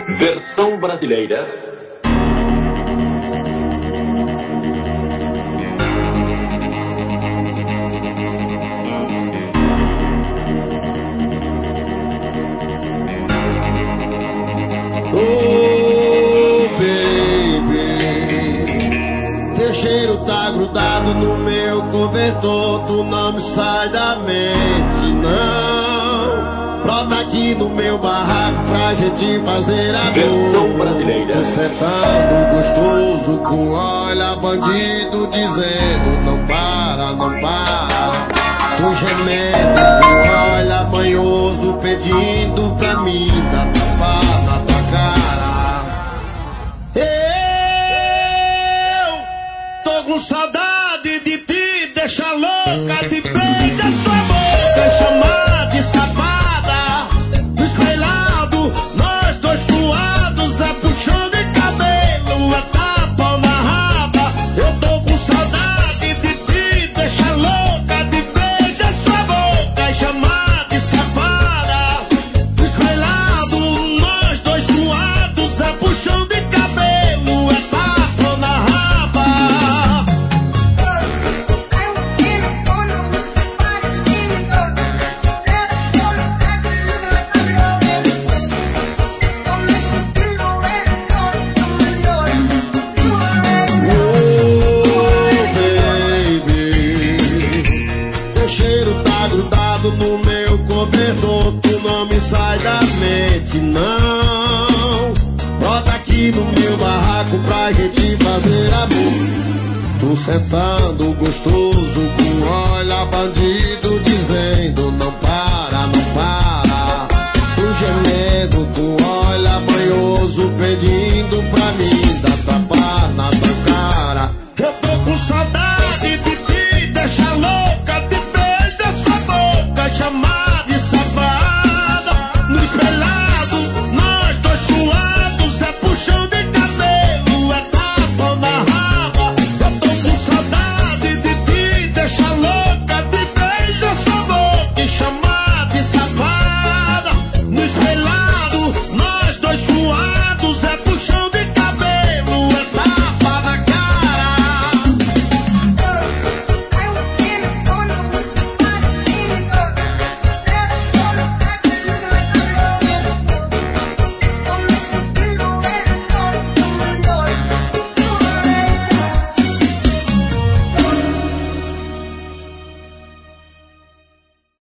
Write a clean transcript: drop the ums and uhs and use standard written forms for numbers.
Versão brasileira. Oh, baby, teu cheiro tá grudado no meu cobertor, tu não me sai da mente, não. Brota aqui no meu barraco pra gente fazer amor. Versão brasileira. Tô sentando gostoso com olha bandido dizendo não para, não para. Tô gemendo com olha manhoso pedindo pra mim dar tapa na tua cara. Eu tô com saudade de ti, deixa louca, de beija sua boca, chamar de safada. No escoelado, nós dois suados, é puxão de cabelo, é tapa na raba. Eu tô com saudade de ti, deixa louca, de beija sua boca, chamar de safada. No escoelado, nós dois suados, é puxão de cabelo, é tapa na raba. No meu cobertor, tu não me sai da mente, não. Bota aqui no meu barraco pra gente fazer amor. Tu sentando gostoso com olha bandido dizendo não para, não para. Tu gemendo com olha manhoso pedindo pra mim